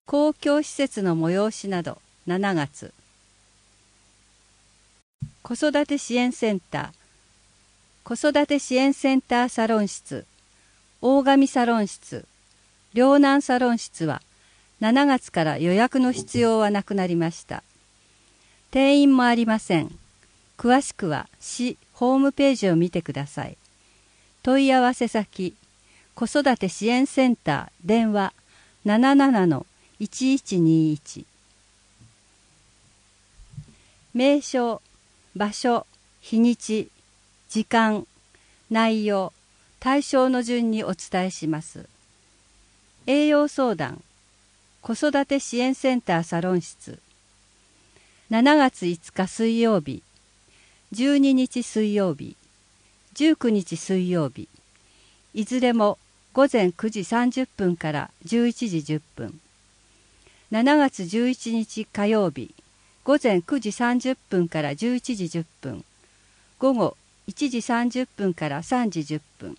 公共施設の催しなど7月。子育て支援センター、子育て支援センターサロン室、大神サロン室、両南サロン室は7月から予約の必要はなくなりました。定員もありません。詳しくは市ホームページを見てください。問い合わせ先、子育て支援センター電話77-1121。名称、場所、日にち、時間、内容、対象の順にお伝えします。栄養相談、子育て支援センターサロン室。7月5日水曜日、12日水曜日、19日水曜日、いずれも午前9時30分から11時10分。7月11日火曜日、午前9時30分から11時10分。午後1時30分から3時10分。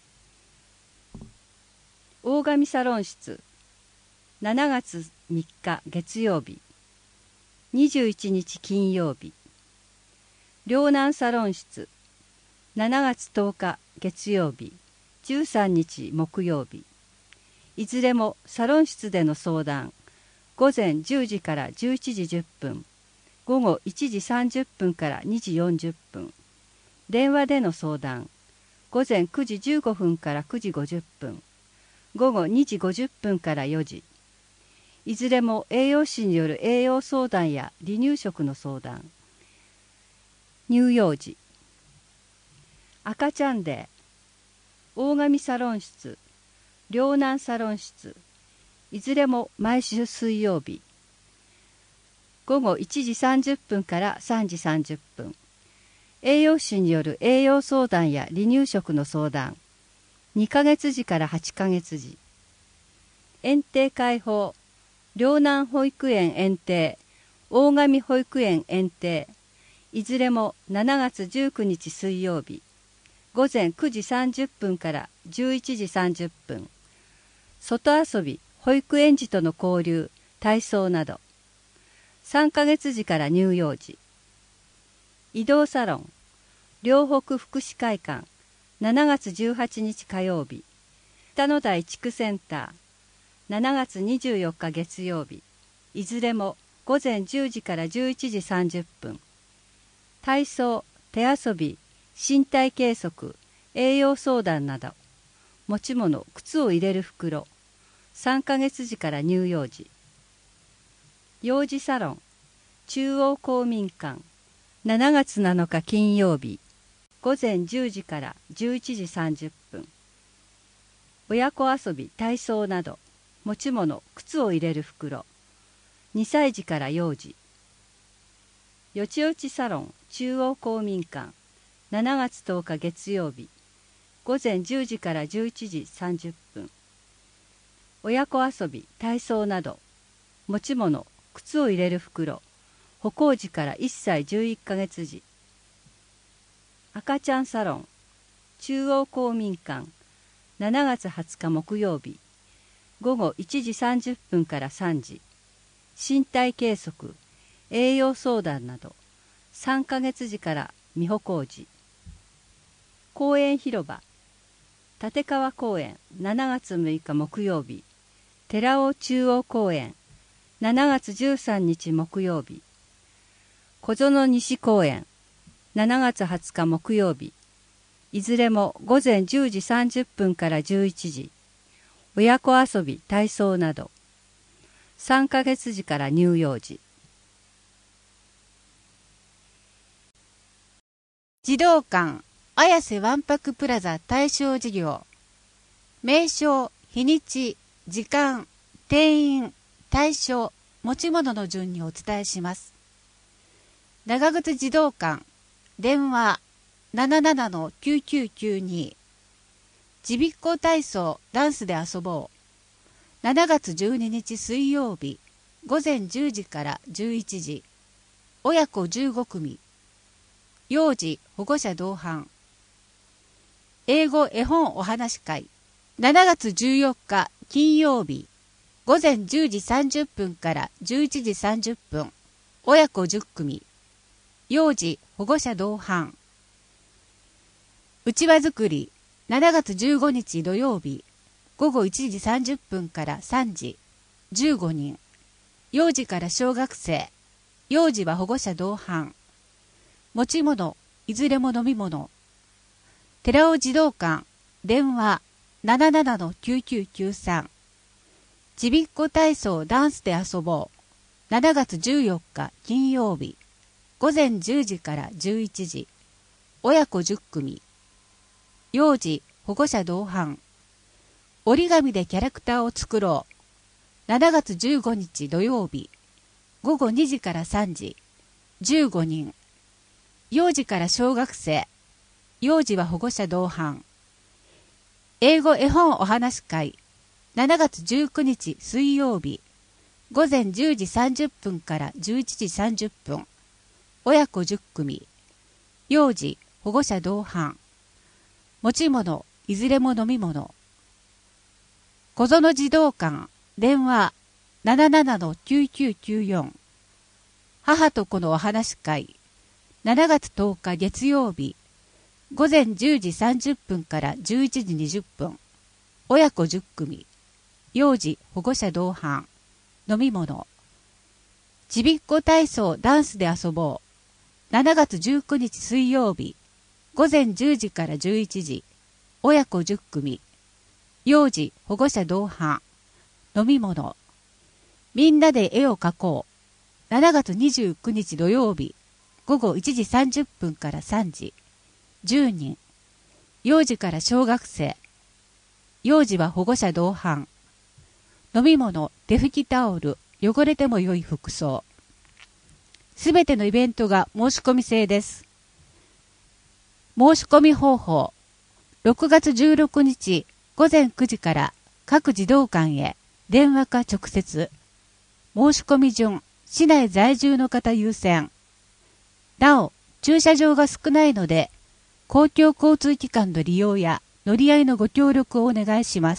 大神サロン室、7月3日月曜日、21日金曜日。両南サロン室、7月10日月曜日、13日木曜日。いずれもサロン室での相談、午前10時から11時10分、午後1時30分から2時40分。電話での相談、午前9時15分から9時50分、午後2時50分から4時。いずれも栄養士による栄養相談や離乳食の相談。乳幼児、赤ちゃんデー、大神サロン室、両南サロン室、いずれも毎週水曜日。午後1時30分から3時30分。栄養士による栄養相談や離乳食の相談。2ヶ月時から8ヶ月時。園庭開放、両南保育園園庭、大神保育園園庭、いずれも7月19日水曜日、午前9時30分から11時30分。外遊び、保育園児との交流、体操など。3ヶ月時から乳幼児。移動サロン、両北福祉会館、7月18日火曜日。北野台地区センター、7月24日月曜日。いずれも午前10時から11時30分。体操、手遊び、身体計測、栄養相談など。持ち物、靴を入れる袋。3ヶ月時から乳幼児。幼児サロン、中央公民館、7月7日金曜日。午前10時から11時30分。親子遊び、体操など。持ち物、靴を入れる袋。2歳児から幼児。よちよちサロン、中央公民館、7月10日月曜日。午前10時から11時30分。親子遊び、体操など。持ち物、靴を入れる袋。歩行時から1歳11ヶ月時。赤ちゃんサロン、中央公民館、7月20日木曜日。午後1時30分から3時。身体計測、栄養相談など。3ヶ月時から美保小路。公園広場、立川公園、7月6日木曜日。寺尾中央公園、7月13日木曜日。小園西公園、7月20日木曜日。いずれも午前10時30分から11時。親子遊び、体操など。3ヶ月時から乳幼児。 児童館、綾瀬わんぱくプラザ対象事業。名称、日にち、時間、定員、対象、持ち物の順にお伝えします。長靴児童館、電話 77-9992。ちびっこ体操、ダンスで遊ぼう。7月12日水曜日、午前10時から11時。親子15組。幼児、保護者同伴。英語絵本お話会。7月14日金曜日。 午前10時30分から11時30分、親子10組。幼児、保護者同伴。うちわ作り、7月15日土曜日、午後1時30分から3時、15人。幼児から小学生。幼児は保護者同伴。持ち物、いずれも飲み物。寺尾児童館、電話、77-9993。ちびっこ体操ダンスで遊ぼう。7月14日金曜日。午前10時から11時。親子10組。幼児、保護者同伴。折り紙でキャラクターを作ろう。7月15日土曜日。午後2時から3時。15人。幼児から小学生。幼児は保護者同伴。英語絵本お話会。7月19日水曜日。午前10時30分から11時30分。親子10組。幼児、保護者同伴。持ち物、いずれも飲み物。小園児童館、電話、77-9994。母と子のお話会。7月10日月曜日。午前10時30分から11時20分。親子10組。幼児、保護者同伴。飲み物。ちびっこ体操ダンスで遊ぼう。7月19日水曜日。午前10時から11時。親子10組。幼児、保護者同伴。飲み物。みんなで絵を描こう。7月29日土曜日。午後1時30分から3時。10人。幼児から小学生。幼児は保護者同伴。飲み物、手拭きタオル、汚れても良い服装。すべてのイベントが申し込み制です。申し込み方法。6月16日午前9時から各児童館へ電話か直接。申し込み順、市内在住の方優先。なお、駐車場が少ないので、公共交通機関の利用や乗り合いのご協力をお願いします。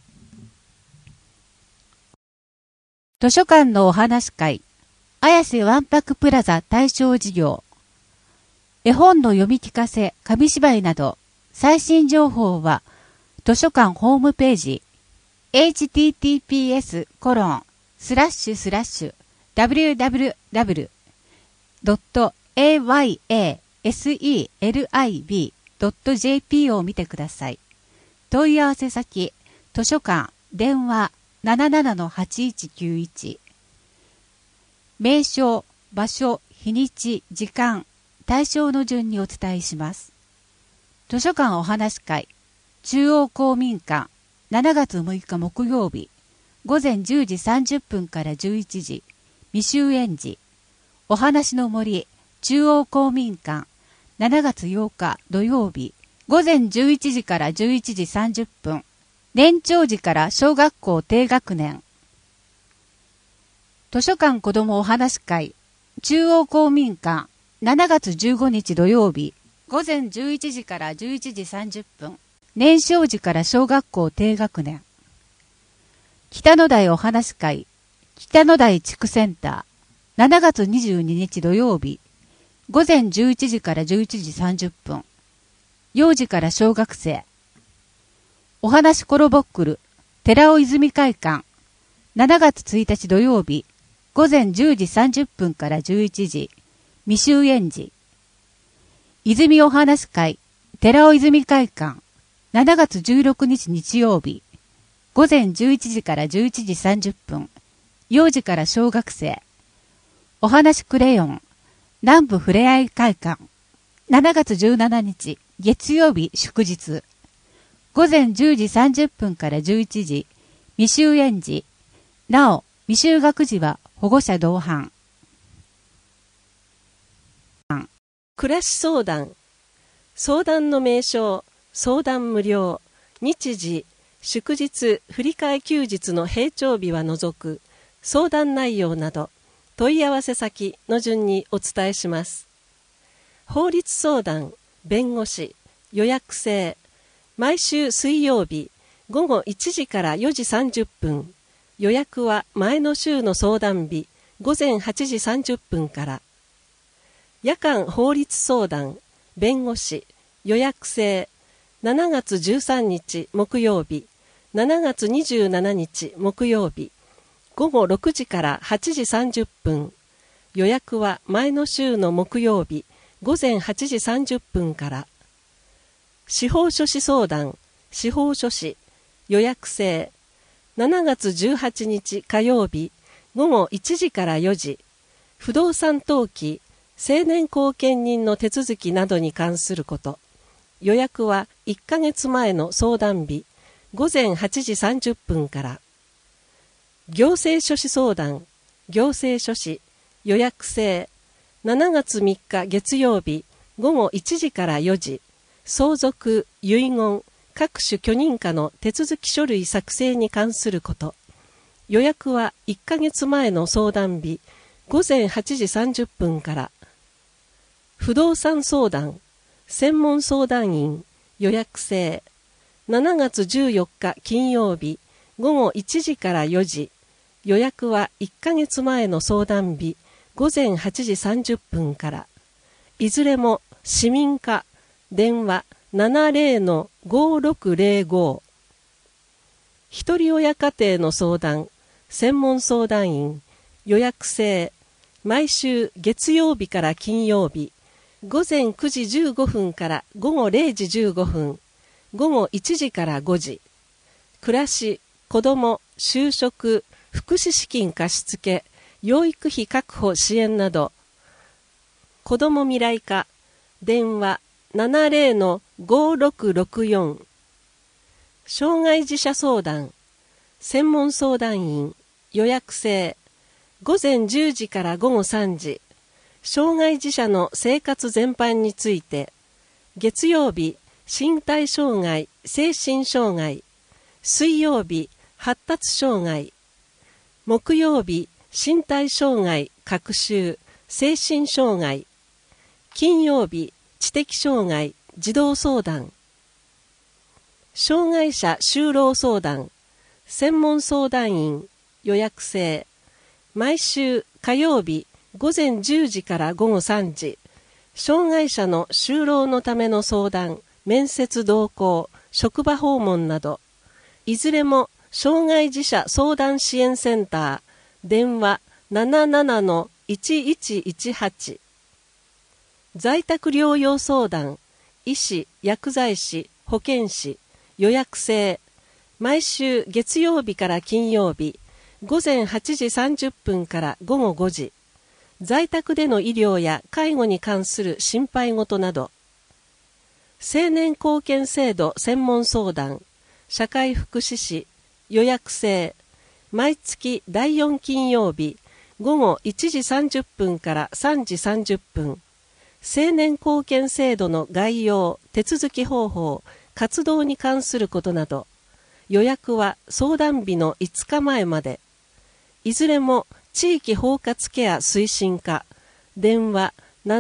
図書館のお話会、綾瀬わんぱくプラザ対象事業。絵本の読み聞かせ、紙芝居など、最新情報は、図書館ホームページ、https://www.ayaselib.jp を見てください。問い合わせ先、図書館、電話、77-8191。名称、場所、日にち、時間、対象の順にお伝えします。図書館お話会、中央公民館、7月6日木曜日、午前10時30分から11時、未就園児。お話の森、中央公民館、7月8日土曜日、午前11時から11時30分。年長児から小学校低学年。図書館子どもお話会、中央公民館、7月15日土曜日、午前11時から11時30分。年少児から小学校低学年。北野台お話会、北野台地区センター、7月22日土曜日、午前11時から11時30分。幼児から小学生。お話コロボックル、寺尾泉会館、7月1日土曜日、午前10時30分から11時、未就園児。泉お話会、寺尾泉会館、7月16日日曜日、午前11時から11時30分、幼児から小学生。お話クレヨン、南部ふれあい会館、7月17日月曜日祝日。午前10時30分から11時、未就園児。なお、未就学児は保護者同伴。 暮らし相談。相談の名称、相談無料。日時、祝日、振り替え休日の平常日は除く。相談内容など、問い合わせ先の順にお伝えします。法律相談、弁護士、予約制。毎週水曜日、午後1時から4時30分、 予約は前の週の相談日午前8時30分から。夜間法律相談、弁護士、予約制、7月13日木曜日、7月27日木曜日、午後6時から8時30分。予約は前の週の木曜日、午前8時30分から。司法書士相談、司法書士、予約制、7月18日火曜日、午後1時から4時、不動産登記、成年後見人の手続きなどに関すること。予約は1ヶ月前の相談日、午前8時30分から。行政書士相談、行政書士、予約制、7月3日月曜日、午後1時から4時、相続、遺言、各種許認可の手続き書類作成に関すること。予約は1ヶ月前の相談日、午前8時30分から。不動産相談、専門相談員、予約制、7月14日金曜日、午後1時から4時、予約は1ヶ月前の相談日、午前8時30分から。いずれも市民課、電話 70-5605。ひとり親家庭の相談、専門相談員、予約制、毎週月曜日から金曜日、午前9時15分から午後0時15分、午後1時から5時。暮らし、子ども、就職、福祉資金貸付、養育費確保支援など。子ども未来課、電話 70-5664。障害児者相談、専門相談員、予約制、午前10時から午後3時。障害児者の生活全般について、月曜日、身体障害、精神障害、水曜日、発達障害、木曜日、身体障害、学習、精神障害、金曜日、知的障害、児童相談、障害者就労相談、専門相談員、予約制、毎週火曜日、午前10時から午後3時、障害者の就労のための相談、面接同行、職場訪問など、いずれも障害児者相談支援センター、電話 77-1118。在宅療養相談、医師、薬剤師、保健師、予約制、毎週月曜日から金曜日、午前8時30分から午後5時、在宅での医療や介護に関する心配事など、成年後見制度専門相談、社会福祉士、予約制、毎月第4金曜日、午後1時30分から3時30分、成年後見制度の概要、手続き方法、活動に関することなど、予約は相談日の5日前まで、いずれも地域包括ケア推進課、電話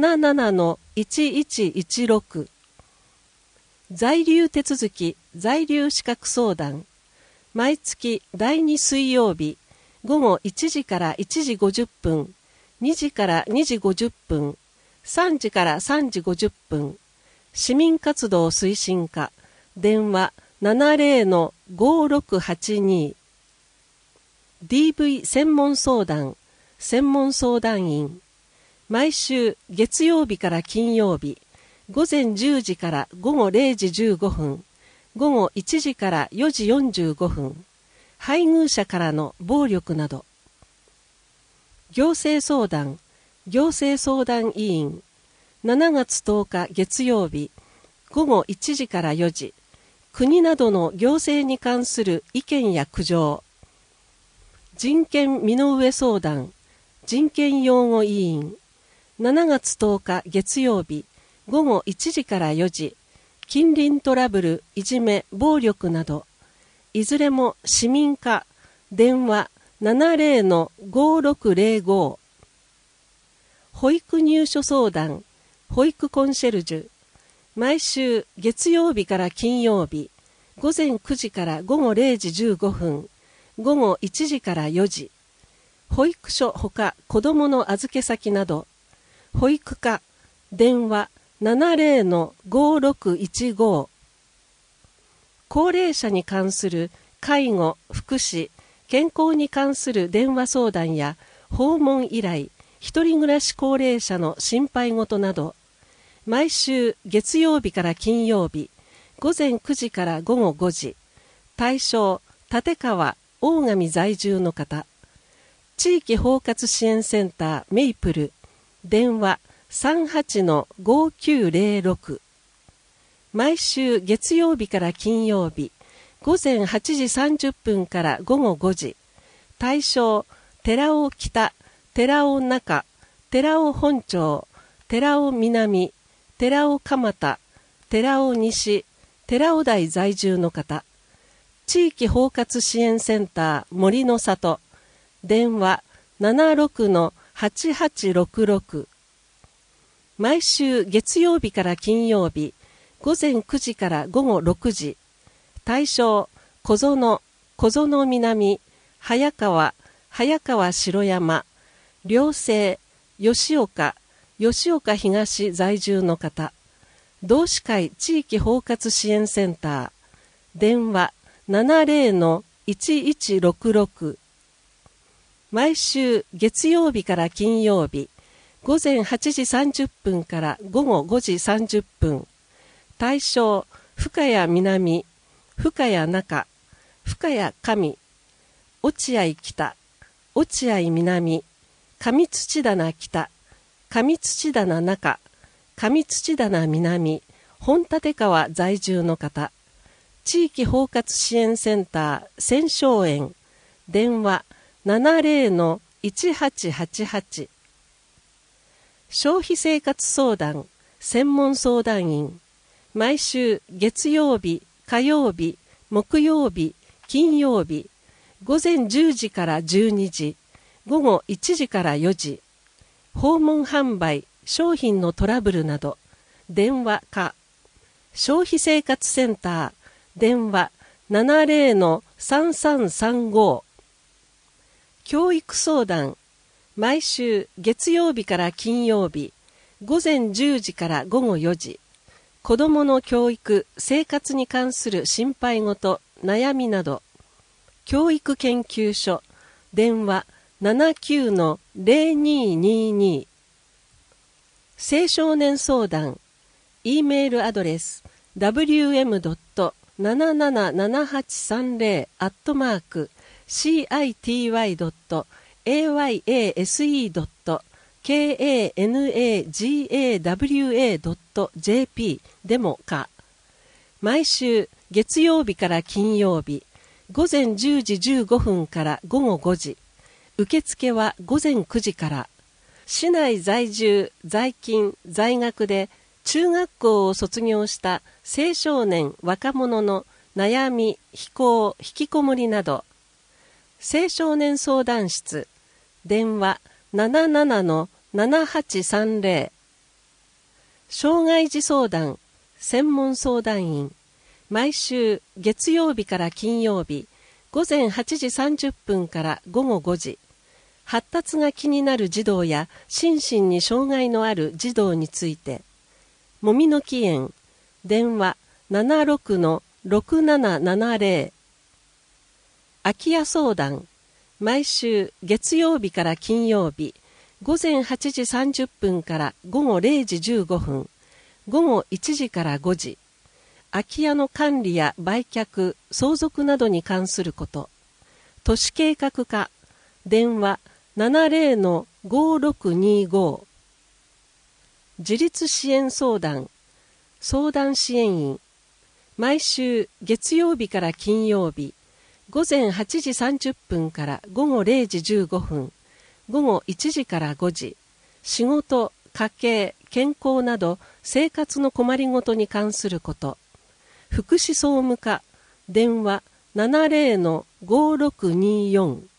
77-1116。在留手続き、在留資格相談、毎月第2水曜日、午後1時から1時50分、2時から2時50分、3時から3時50分、市民活動推進課、電話 70-5682。DV 専門相談、専門相談員、毎週月曜日から金曜日、午前10時から午後0時15分、午後1時から4時45分、配偶者からの暴力など。行政相談、行政相談委員、7月10日月曜日、午後1時から4時、国などの行政に関する意見や苦情。人権身の上相談、人権擁護委員、7月10日月曜日、午後1時から4時、近隣トラブル、いじめ、暴力など、いずれも市民課、電話 70-5605。保育入所相談、保育コンシェルジュ、毎週月曜日から金曜日、午前9時から午後0時15分、 午後1時から4時、保育所ほか子どもの預け先など、保育課、電話 70-5615。高齢者に関する介護、福祉、健康に関する電話相談や訪問依頼、一人暮らし高齢者の心配事など、毎週月曜日から金曜日、午前9時から午後5時、対象、立川、大神在住の方、地域包括支援センターメイプル、電話 38-5906。毎週月曜日から金曜日、午前8時30分から午後5時、対象、寺尾北、寺尾中、寺尾本町、寺尾南、寺尾蒲田、寺尾西、寺尾台在住の方、地域包括支援センター森の里、電話 76-8866。毎週月曜日から金曜日、午前9時から午後6時、対象、小園、小園南、早川、早川城山、寮生、吉岡、吉岡東在住の方、同志会地域包括支援センター、電話 70-1166。毎週月曜日から金曜日、午前8時30分から午後5時30分、対象、深谷南、深谷中、深谷上、落合北、落合南、上土棚北、上土棚中、上土棚南、本立川在住の方、地域包括支援センター千昌園、電話 70-1888。消費生活相談専門相談員、毎週月曜日、火曜日、木曜日、金曜日、午前10時から12時、午後1時から4時、訪問販売、商品のトラブルなど、電話か、消費生活センター、電話 70-3335。教育相談、毎週月曜日から金曜日、午前10時から午後4時、子どもの教育、生活に関する心配事、悩みなど、教育研究所、電話 79-0222。青少年相談、E メールアドレス www.778-city.ayase.kanaga.jp でもか。毎週月曜日から金曜日、午前10時15分から午後5時、受付は午前9時から。市内在住、在勤、在学で中学校を卒業した青少年、若者の悩み、非行、引きこもりなど、青少年相談室、電話 77-7830。障害児相談、専門相談員、毎週月曜日から金曜日、午前8時30分から午後5時、発達が気になる児童や心身に障害のある児童について、もみの木園、電話 76-6770。空き家相談、毎週月曜日から金曜日、午前8時30分から午後0時15分、午後1時から5時、空き家の管理や売却、相続などに関すること、都市計画課、電話 70-5625。自立支援相談、相談支援員、毎週月曜日から金曜日、午前8時30分から午後0時15分、午後1時から5時、仕事、家計、健康など生活の困りごとに関すること、福祉総務課、電話 70-5624。